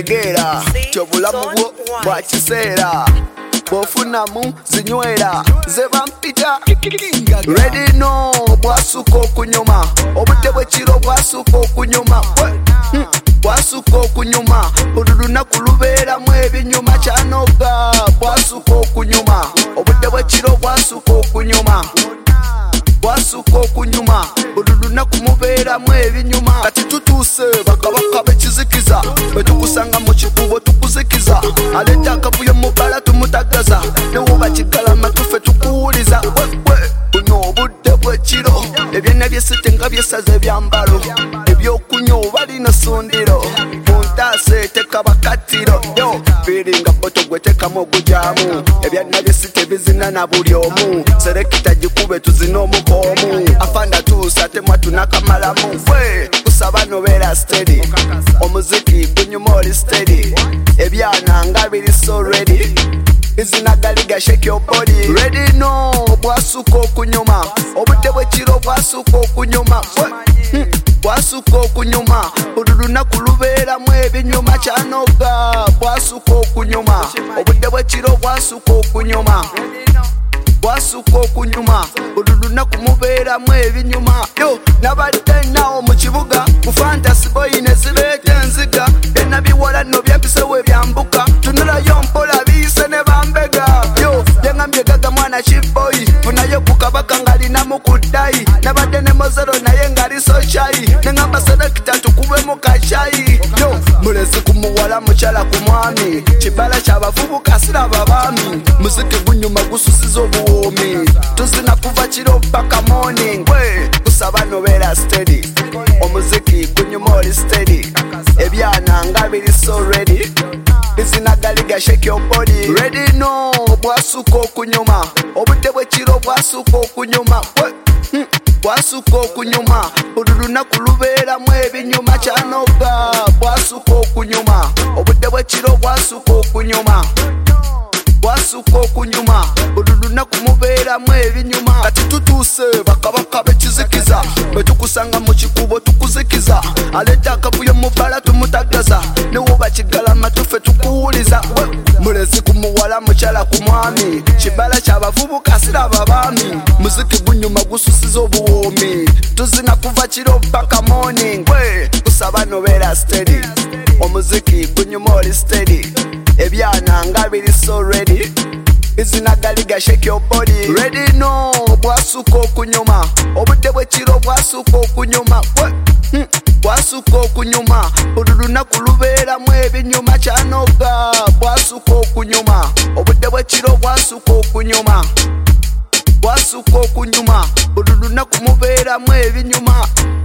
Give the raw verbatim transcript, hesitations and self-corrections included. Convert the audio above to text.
tegeera kyobulamu bwo bwa kiseera bw'ofunamu zinywera ze bampita ready no bwasuka okunyuma obudde bw'ekiro bwasuka okunyuma bwasuka okunyuma buli lunaku lubeeramu ebinyuma kyanoga bwasuka okunyuma obudde bw'ekiro bwasuka okunyuma bwasuka okunyuma buli lunaku mubeeramu ebinyuma kati tutuuse bakabaka b'ekizikiza bwe tukusanga mu kikubo tukuzikiza aleeta akavuyo mu bbala tumutagaza newoba kigalama tufe tukuwuliza wewe buno obudde bw'ekiro ebyena byesite nga byesaze ebyambalo ebyokunywa oba lino sundiro muntaase teka bakatiro yo biringa boto gwetekamu ogujaamu ebyana byesite bizina na buli omu serekita gikube tuzina omukomu afanda tuusa temwa tunakamalamu we kusaba nobeera steady omuziki gunyuma oli steady ebyana nga biri so ready izinagaliga shake your body ready no bwasuka okunyuma obudde bw'ekiro bwasuka okunyuma bwasuka okunyuma buli lunaku lubeeramu ebinyuma kyanoga bwasuka okunyuma obudde bw'ekiro bwasuka okunyuma bwasuka okunyuma buli lunaku mubeeramu ebinyuma yo nabadde nawo mu kibuga mu fantasy boy ne zibeeta enziga byonna biwala nno byempisewo ebyambuka tunulayo mpola biyise ne bambega yo byengambye gaga mwana kiboy funayo ku kabaka ng'alinamu ku ddayi nabadde ne mozero naye ng'ali sochayi neŋŋamba selekita tukubemu kachayi yo mulezi ku muwala mukyala ku mwami kibala ky'abavubuka siraba baami muziki gunyuma gususiza obuwoomi tuzina kuva kiro paka morning we kusaba nobeera steady omuziki gunyuma oli steady ebyana nga biri so ready bizinagaliga shake your body ready no bwasuka okunyuma obudde bw'ekiro bwasuka okunyuma bwasuka okunyuma buli lunaku lubeeramu ebinyuma kyanoga bwasuka okunyuma obudde bw'ekiro bwasuka okunyuma bwasuka okunyuma buli lunaku mubeeramu ebinyuma kati tutuuse bakabaka b'ekizikiza bwe tukusanga mu kikubo tukuzikiza aleeta akavuyo mu bbala tumutagaza newoba kigalama tufe tukuwuliza mulezi ku muwala mukyala ku mwami kibala ky'abavubuka siraba baami muziki gunyuma gususiza obuwoomi tuzina kuva kiro paka morning we kusaba nobeera steady omuziki gunyuma oli steady ebyana nga biri so ready izinagaliga shake your body ready no bwasuka okunyuma obudde bw'ekiro bwasuka okunyuma bwasuka okunyuma buli lunaku lubeeramu ebinyuma kyanoga bwasuka okunyuma obudde bw'ekiro bwasuka okunyuma bwasuka okunyuma buli lunaku mubeeramu ebinyuma